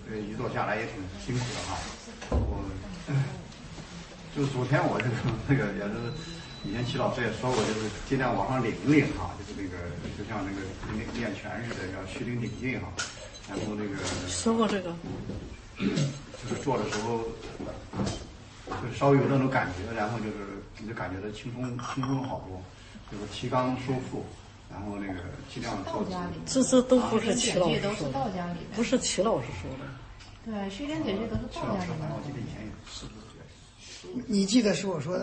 一做下来也挺辛苦的哈。我就昨天我就是那个也是以前齐老师也说过，就是尽量往上领一领哈，就是那个就像那个练拳似的，要虚领领劲哈。然后那个说过这个， 就是做的时候就稍微有那种感觉，然后就是你就感觉到轻松了好多，就是提肛收腹。然后那个尽量做。 这都不是齐老师都是说道家里的，不是齐老师说的。 对，虚点解穴都是道家里面。 我记得以前也是。 你记得是我说的？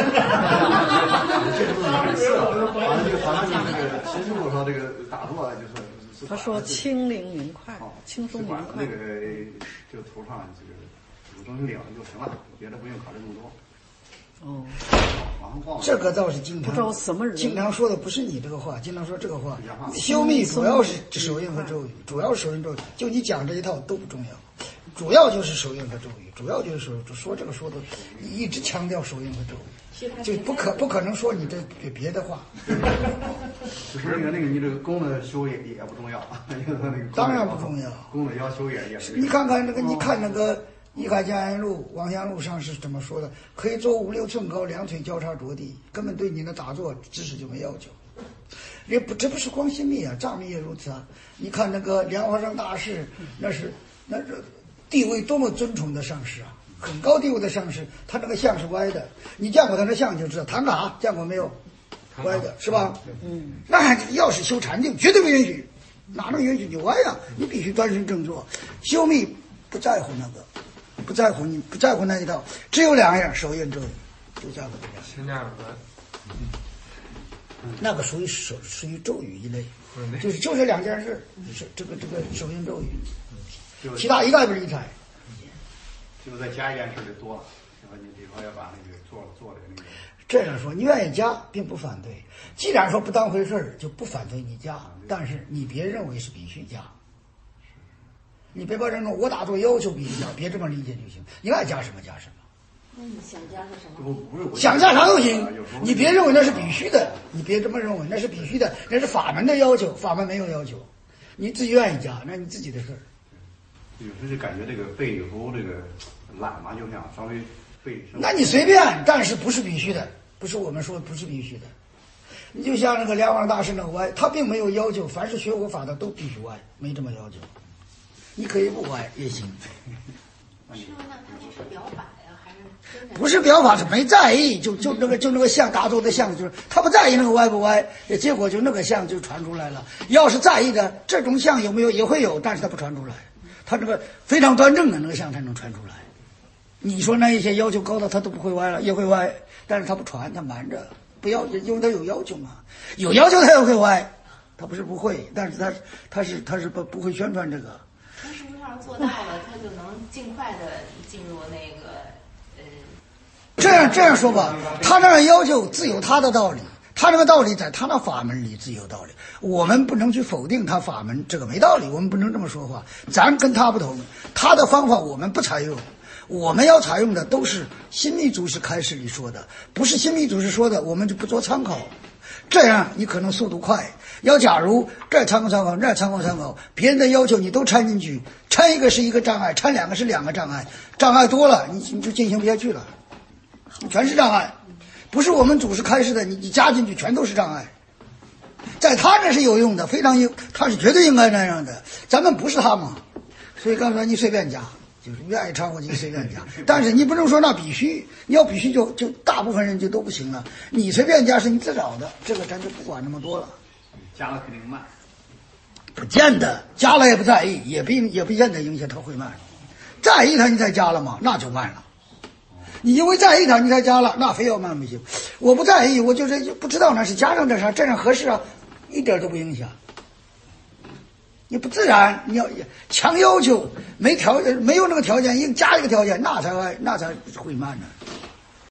好像就那个秦师傅说这个打坐就是他说轻灵明快，轻松明快。 那个就头上这个有东西领就行了，别的不用考虑那么多。 哦， 这个倒是经常不知道什么人经常说的不是你这个话，经常说这个话。修密主要是手印和咒语，主要是手印咒语，就你讲这一套都不重要，主要就是手印和咒语，主要就是说这个说的，一直强调手印和咒语，就不可能说你这别的话。 就是那个你这个功的修也不重要， 当然不重要， 功的要求也是。 你看看那个，你看那个。一海江安路王香路上是怎么说的？可以做5、6寸高，两腿交叉着地，根本对你的打坐姿势就没要求。这不是光心密啊，藏密也如此啊。你看那个莲花生大士，那是地位多么尊崇的上师啊，很高地位的上师，他那个像是歪的。你见过他的像就知道。唐卡见过没有？歪的是吧？那要是修禅定，绝对不允许，哪能允许你歪呀？你必须端身正坐，修密不在乎那个。不在乎那一套，只有2样：手印咒语，就这样的。 是那样的。 那个属于咒语一类，就这2件事，是这个手印咒语，其他一概不理睬。 就是再加一件事就多了，你比如说要把那个做的那个。 这样说，你愿意加，并不反对。既然说不当回事儿，就不反对你加，但是你别认为是必须加。你别把这种我打坐要求必须加，别这么理解就行。你爱加什么加什么。 那你想加是什么？ 想加啥都行，你别认为那是必须的，你别这么认为，那是必须的，那是法门的要求，法门没有要求，你自己愿意加，那你自己的事儿。 有时候就感觉这个背有时候这个懒嘛，就想稍微背。 那你随便，但是不是必须的，不是我们说不是必须的。你就像那个莲花大师那个歪，他并没有要求，凡是学佛法的都必须歪，没这么要求。你可以不歪也行。 师傅，那他这是表法呀，还是真的？ 不是表法，是没在意，就那个像打坐的像，就是他不在意那个歪不歪，结果就那个像就传出来了。要是在意的这种像有没有也会有，但是他不传出来，他这个非常端正的那个像才能传出来。你说那一些要求高的他都不会歪了，也会歪，但是他不传，他瞒着，不要，因为他有要求嘛，有要求他也会歪，他不是不会，但是他是不会宣传这个。 那是不是要是做到了，他就能尽快的进入那个这样说吧，他那个要求自有他的道理，他这个道理在他那法门里自有道理，我们不能去否定他法门这个没道理，我们不能这么说话，咱跟他不同，他的方法我们不采用，我们要采用的都是新密祖师开示里说的，不是新密祖师说的我们就不做参考，这样你可能速度快。要假如这参考参考，那参考，别人的要求你都掺进去，掺一个是一个障碍，掺2个是2个障碍，障碍多了你就进行不下去了，全是障碍，不是我们祖师开示的，你加进去全都是障碍。在他这是有用的，非常有，他是绝对应该那样的，咱们不是他嘛，所以刚才你随便加，就是愿意掺和你随便加，但是你不能说那必须，你要必须就大部分人就都不行了，你随便加是你自找的，这个咱就不管那么多了。 加了肯定慢， 不见得加了也不在意，也不见得影响它会慢。在意它你才加了嘛，那就慢了。你因为在意它你才加了，那非要慢不行。我不在意，我就是不知道那是加上点啥，这样合适啊，一点都不影响。你不自然，你要强要求，没有那个条件，硬加一个条件，那才会慢呢。